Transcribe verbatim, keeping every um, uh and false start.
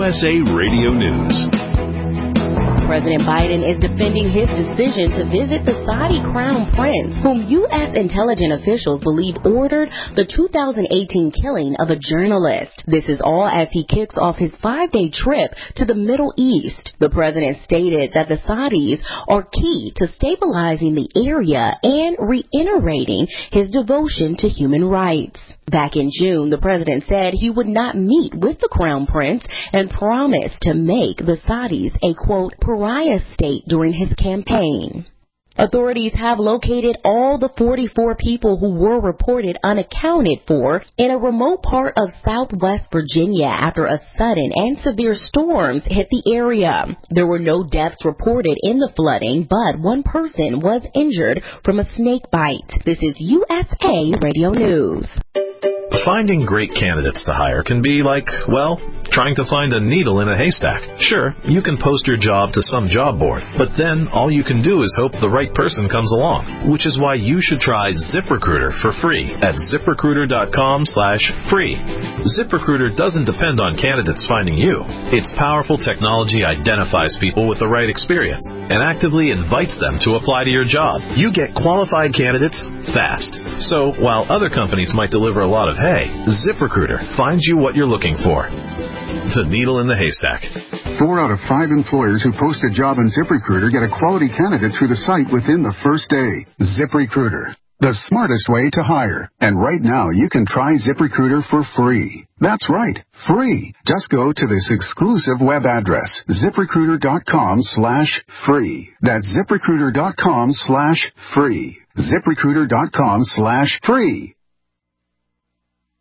S A Radio News. President Biden is defending his decision to visit the Saudi crown prince, whom U S intelligence officials believe ordered the two thousand eighteen killing of a journalist. This is all as he kicks off his five-day trip to the Middle East. The president stated that the Saudis are key to stabilizing the area and reiterating his devotion to human rights. Back in June, the president said he would not meet with the crown prince and promised to make the Saudis a, quote, pariah state during his campaign. Authorities have located all the forty-four people who were reported unaccounted for in a remote part of southwest Virginia after a sudden and severe storms hit the area. There were no deaths reported in the flooding, but one person was injured from a snake bite. This is U S A Radio News. Finding great candidates to hire can be like, well, trying to find a needle in a haystack. Sure, you can post your job to some job board, but then all you can do is hope the right person comes along, which is why you should try ZipRecruiter for free at ZipRecruiter.com slash free. ZipRecruiter doesn't depend on candidates finding you. Its powerful technology identifies people with the right experience and actively invites them to apply to your job. You get qualified candidates fast. So while other companies might deliver a lot of hay, ZipRecruiter finds you what you're looking for. The needle in the haystack. Four out of five employers who post a job on ZipRecruiter get a quality candidate through the site within the first day. ZipRecruiter, the smartest way to hire. And right now, you can try ZipRecruiter for free. That's right, free. Just go to this exclusive web address, ZipRecruiter.com slash free. That's ZipRecruiter.com slash free. ZipRecruiter.com slash free.